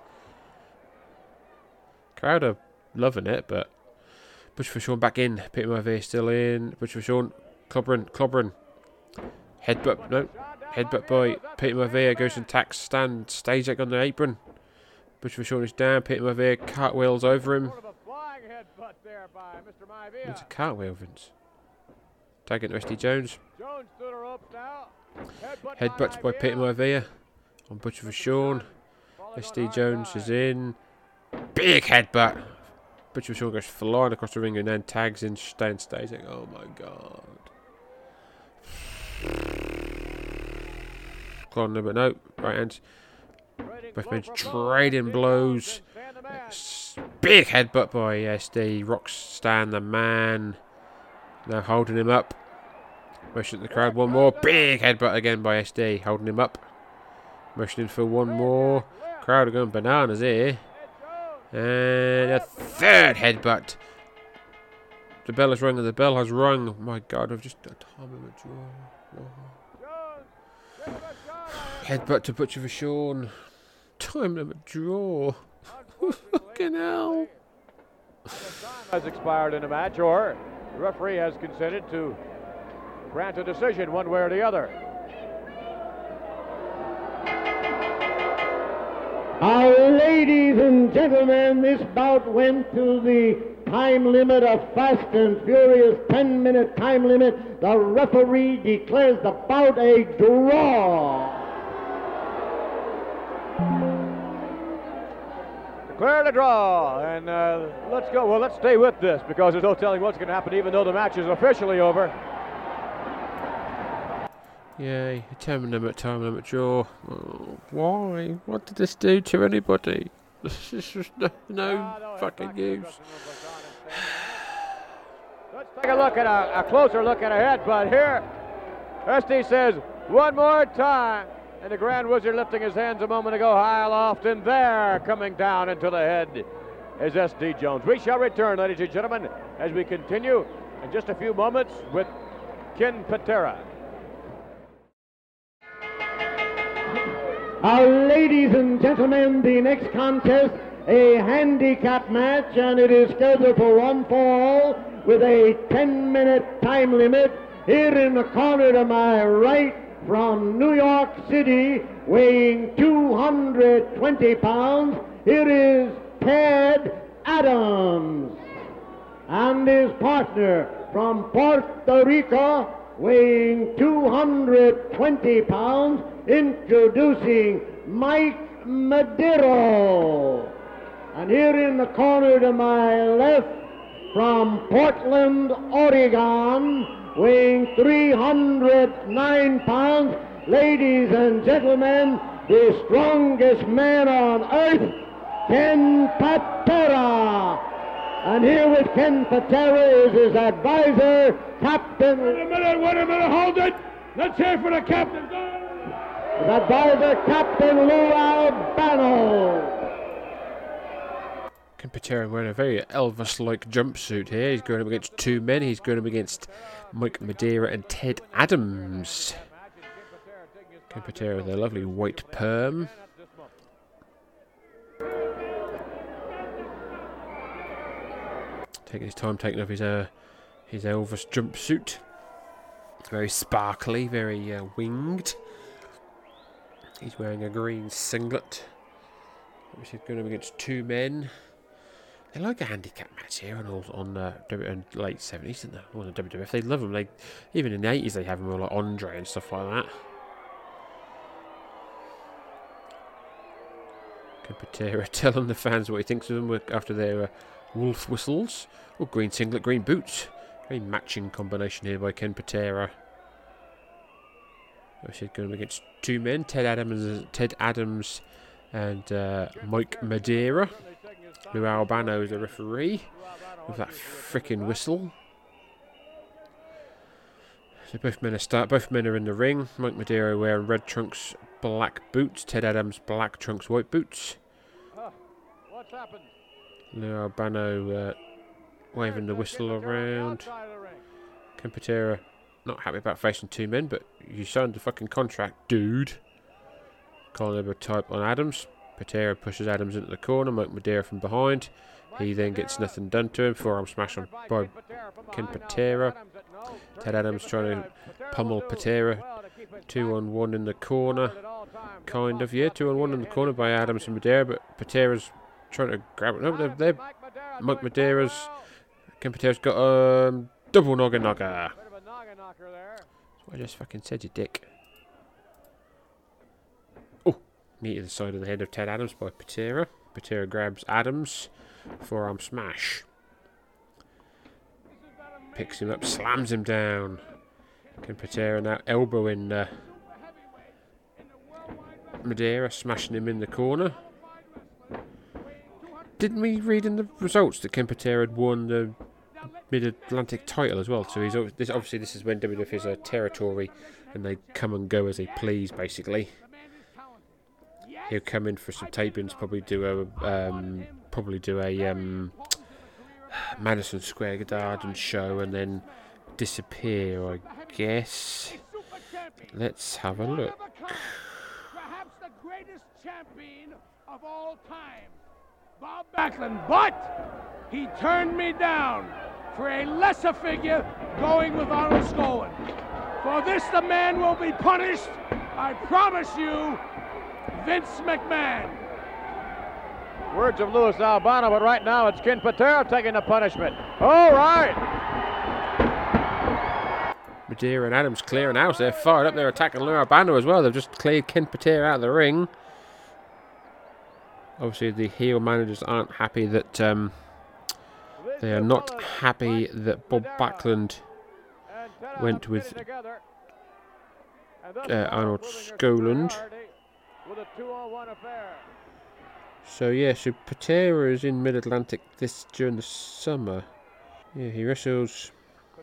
Crowd are loving it, but Butcher Vachon back in. Peter Maivia still in. Butcher Vachon clobbering, clobbering. Headbutt, no. Headbutt by Peter Maivia. Goes and attacks Stan Stasiak on the apron. Butcher Vachon is down. Peter Maivia cartwheels over him. It's a cartwheel, Vince. Tagging to S D Jones. Headbutts by Peter Maivia on Butcher Vachon. S D Jones is in. Big headbutt. Butcher Vachon goes flying across the ring and then tags in Stan Stasiak. Oh my God. Clawing him, but no. Right hand. Both men trading blows. Big headbutt by S D. Rockstan the man. Now holding him up. Motioning the crowd. One more. Big headbutt again by S D. Holding him up. Motioning for one more. Crowd are going bananas here. And a third headbutt. The bell has rung and the bell has rung. Oh my God, I've just a time limit draw. Oh. Headbutt to Butcher for Sean. Time limit draw. Fucking hell. Has expired in a match, or the referee has consented to grant a decision one way or the other. Our ladies and gentlemen, this bout went to the time limit, a fast and furious ten minute time limit. The referee declares the bout a draw. Declared a draw, and uh, let's go. Well, let's stay with this because there's no telling what's going to happen, even though the match is officially over. Yay, time limit, time limit draw. Oh, why? What did this do to anybody? This is just no, no uh, no, fucking use. Let's take a look at a, a closer look at a headbutt here. S D says, one more time. And the Grand Wizard lifting his hands a moment ago high aloft, and there, coming down into the head, is S D Jones. We shall return, ladies and gentlemen, as we continue in just a few moments with Ken Patera. Our ladies and gentlemen, the next contest, a handicap match, and it is scheduled for one fall with a ten minute time limit. Here in the corner to my right, from New York City, weighing two hundred twenty pounds, here is Ted Adams. And his partner from Puerto Rico, weighing two hundred twenty pounds, introducing Mike Madero. And here in the corner to my left, from Portland, Oregon, weighing three hundred nine pounds, ladies and gentlemen, the strongest man on earth, Ken Patera. And here with Ken Patera is his advisor, Captain... Wait a minute, wait a minute, hold it! Let's hear for the captain! His advisor, Captain Lou Albano. Ken Patera wearing a very Elvis-like jumpsuit here. He's going up against two men. He's going up against Mike Madera and Ted Adams. Ken Patera with a lovely white perm. Taking his time, taking off his uh, his Elvis jumpsuit. Very sparkly, very uh, winged. He's wearing a green singlet. He's going up against two men. They like a handicap match here on all, on uh, w- late seventies, didn't they? Or the W W F. They love them. They even in the eighties they have them all like Andre and stuff like that. Ken Patera telling the fans what he thinks of them after their uh, wolf whistles. Oh, green singlet, green boots. Very matching combination here by Ken Patera. She's going against two men, Ted Adams, Ted Adams, and uh, Mike Madera. Lou Albano is the referee with that frickin' whistle. So both men are start. Both men are in the ring. Mike Madera wearing red trunks, black boots. Ted Adams black trunks, white boots. Uh, what's happened? Lou Albano uh, waving the whistle around. Ken Patera not happy about facing two men, but you signed the fucking contract, dude. Calling a type on Adams. Patera pushes Adams into the corner. Mike Madera from behind. He then gets nothing done to him. Forearm smash on by Ken Patera. Ted Adams trying to pummel Patera. Two on one in the corner. Kind of, yeah. Two on one in the corner by Adams and Madera, but Patera's trying to grab it. No, they're, they're Mike Madera's. Ken Patera's got a um, double nogger nogger. That's what I just fucking said, you dick. Oh, knee to the side of the head of Ted Adams by Patera. Patera grabs Adams. Forearm smash. Picks him up, slams him down. Ken Patera now elbowing uh, Madeira smashing him in the corner. Didn't we read in the results that Ken Patera had won the Mid-Atlantic title as well? So he's this, obviously this is when W W F is a territory and they come and go as they please, basically. He'll come in for some tapings, probably do a um, probably do a um, Madison Square Garden show and then disappear, I guess. Let's have a look. Perhaps the greatest champion of all time, Bob Backlund, but he turned me down for a lesser figure going with Arnold Skaaland. For this the man will be punished, I promise you, Vince McMahon. Words of Louis Albano, but right now it's Ken Patera taking the punishment. All right. Madeira and Adams clearing house. They're fired up. They're attacking Louis Albano as well. They've just cleared Ken Patera out of the ring. Obviously, the heel managers aren't happy that um, they are not happy that Bob Backlund went with uh, Arnold Skaaland. So yeah, so Patera is in Mid-Atlantic this during the summer. Yeah, he wrestles.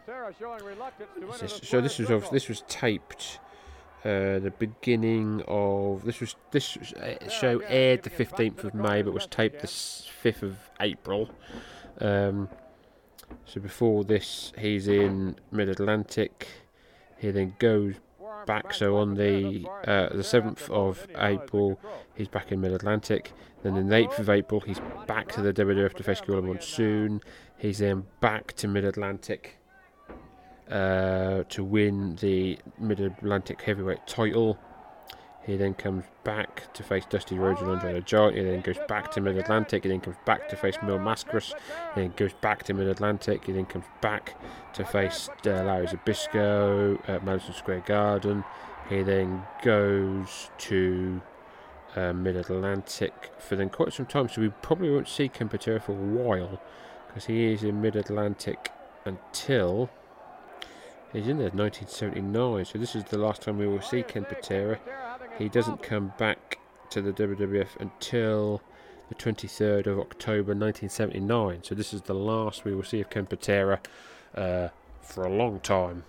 This, so this was this was taped. Uh, the beginning of this was this was, uh, show aired the fifteenth of May, but was taped the fifth of April. Um, so before this, he's in Mid-Atlantic. He then goes back. So on the uh, the seventh of April, he's back in Mid-Atlantic. Then on the eighth of April, he's back to the W W F to face Gorilla Monsoon. He's then back to Mid-Atlantic. Uh, to win the Mid-Atlantic Heavyweight title. He then comes back to face Dusty Rhodes and Andre the Giant. He then goes back to Mid-Atlantic. He then comes back to face Mil Mascaras. He then goes back to Mid-Atlantic. He then comes back to face uh, Larry Zbyszko at Madison Square Garden. He then goes to uh, Mid-Atlantic for then quite some time. So we probably won't see Ken Patera for a while because he is in Mid-Atlantic until... He's in there nineteen seventy-nine, so this is the last time we will see Ken Patera. He doesn't come back to the W W F until the twenty-third of October nineteen seventy-nine, so this is the last we will see of Ken Patera uh, for a long time.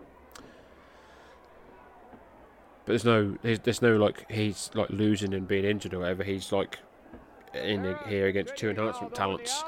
But there's no, there's, there's no like he's like losing and being injured or whatever. He's like in the, here against two enhancement talents.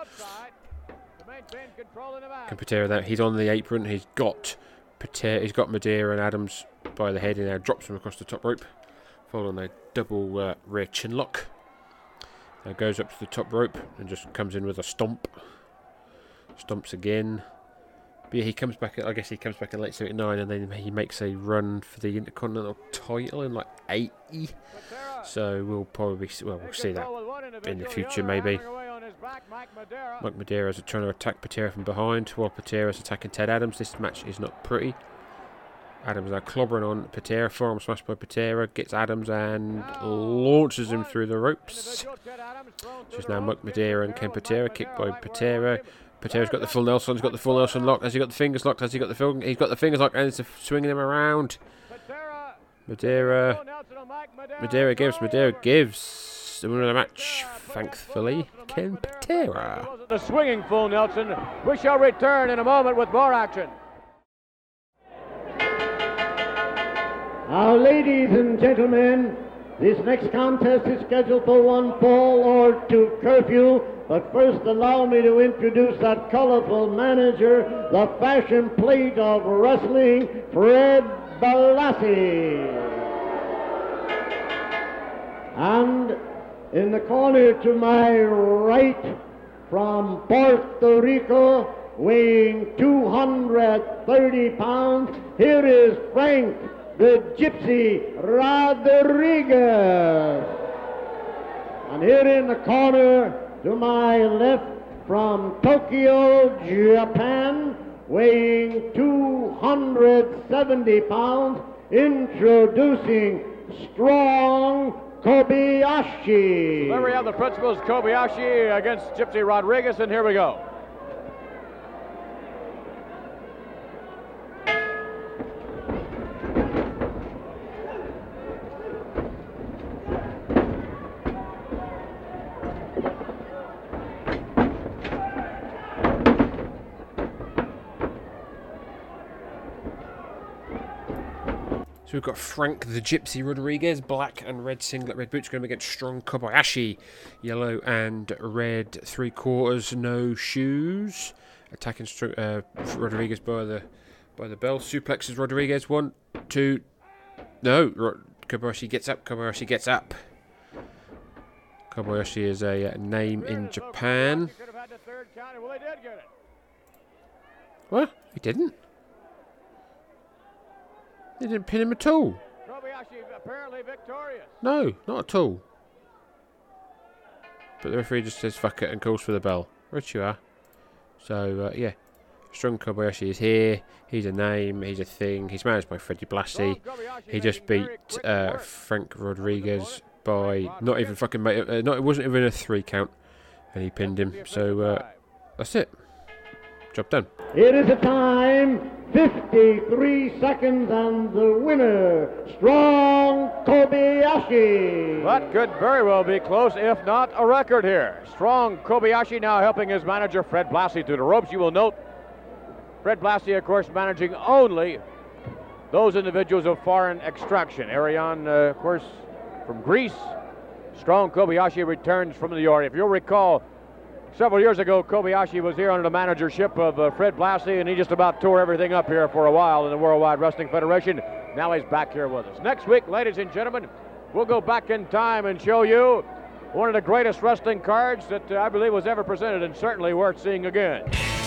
Ken Patera, that he's on the apron. He's got Patera, he's got Madeira and Adams by the head, and now drops him across the top rope, following a double uh, rear chin lock. Now goes up to the top rope and just comes in with a stomp. Stomps again. But yeah, he comes back. I guess he comes back in late seventy-nine, and then he makes a run for the Intercontinental title in like eighty. So we'll probably well we'll see that in the future maybe. Mike Madeira is trying to attack Patera from behind while Patera is attacking Ted Adams. This match is not pretty. Adams now clobbering on Patera, forearm smash by Patera, gets Adams and launches him through the ropes. So it's now Mike Madeira and Ken Patera, kicked by Patera. Patera's got the full Nelson, he's got the full Nelson lock. Has he got the fingers locked? Has he got the fil- he's got the fingers locked and it's swinging him around. Madeira, Madeira gives, Madeira gives. The winner of the match, thankfully, Ken Patera. The swinging full Nelson. We shall return in a moment with more action. Now, ladies and gentlemen, this next contest is scheduled for one fall or two curfew. But first, allow me to introduce that colorful manager, the fashion plate of wrestling, Fred Balassi. And in the corner to my right, from Puerto Rico, weighing two hundred thirty pounds, here is Frank the Gypsy Rodriguez. And here in the corner to my left, from Tokyo, Japan, weighing two hundred seventy pounds, introducing Strong Kobayashi. There we have the principals, Kobayashi against Gypsy Rodriguez, and here we go. So we've got Frank the Gypsy Rodriguez, black and red singlet, red boots, going against Strong Kobayashi, yellow and red three quarters, no shoes. Attacking uh, Rodriguez by the by the bell. Suplexes Rodriguez. One, two. No, Kobayashi gets up. Kobayashi gets up. Kobayashi is a uh, name in Japan. What? He didn't. They didn't pin him at all. Kobayashi apparently victorious. No, not at all. But the referee just says fuck it and calls for the bell. Right you are. So, uh, yeah. Strong Kobayashi is here. He's a name. He's a thing. He's managed by Freddie Blassie. He just beat uh, Frank Rodriguez by not even fucking... Uh, not, it wasn't even a three count. And he pinned him. So, uh, that's it. Job done. It is a time, fifty-three seconds, and the winner, Strong Kobayashi. That could very well be close, if not a record here. Strong Kobayashi now helping his manager, Fred Blassie, through the ropes. You will note, Fred Blassie, of course, managing only those individuals of foreign extraction. Ariane, uh, of course, from Greece. Strong Kobayashi returns from New York. If you'll recall, several years ago, Kobayashi was here under the managership of uh, Fred Blassie, and he just about tore everything up here for a while in the Worldwide Wrestling Federation. Now he's back here with us. Next week, ladies and gentlemen, we'll go back in time and show you one of the greatest wrestling cards that uh, I believe was ever presented, and certainly worth seeing again.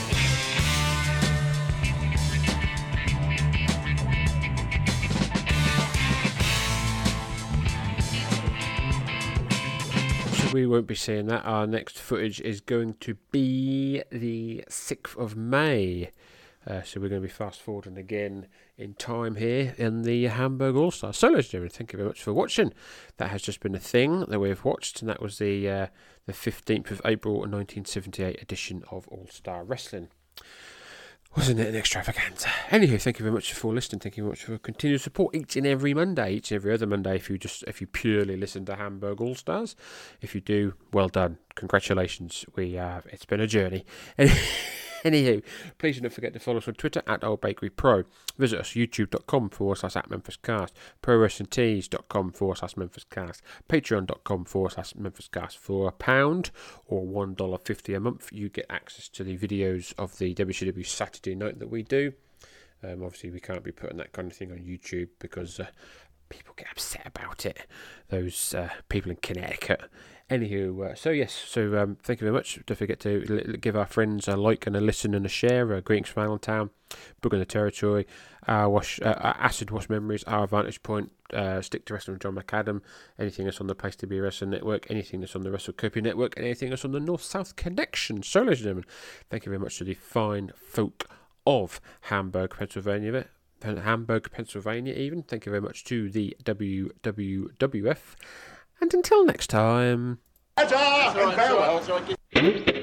We won't be seeing that. Our next footage is going to be the sixth of May. Uh, so we're going to be fast forwarding again in time here in the Hamburg All-Stars. So, ladies and gentlemen, thank you very much for watching. That has just been a thing that we've watched, and that was the uh, the fifteenth of April nineteen seventy-eight edition of All-Star Wrestling. Wasn't it an extravaganza? Anywho, thank you very much for listening. Thank you very much for continued support each and every Monday, each and every other Monday. If you just, if you purely listen to Hamburg All Stars, if you do, well done, congratulations. We, uh, it's been a journey. Anywho, please don't forget to follow us on Twitter at Old Bakery Pro. Visit us youtube.com forward slash at Memphis Cast, ProWrestlingTees.com forward slash Memphis Cast, Patreon.com forward slash Memphis Cast. For a pound or one dollar fifty a month, you get access to the videos of the W C W Saturday night that we do. Um, obviously, we can't be putting that kind of thing on YouTube because uh, people get upset about it. Those uh, people in Connecticut. Anywho, uh, so yes, so um, thank you very much. Don't forget to l- give our friends a like and a listen and a share. Uh, Greetings from Allentown, Book in the Territory, our wash, uh, our Acid Wash Memories, Our Vantage Point, uh, Stick to Wrestling with John McAdam, anything that's on the Place to Be Wrestling Network, anything that's on the WrestleCopia Network, and anything that's on the North-South Connection. So, ladies and gentlemen, thank you very much to the fine folk of Hamburg, Pennsylvania. Hamburg, Pennsylvania even. Thank you very much to the W W W F. And until next time... And farewell.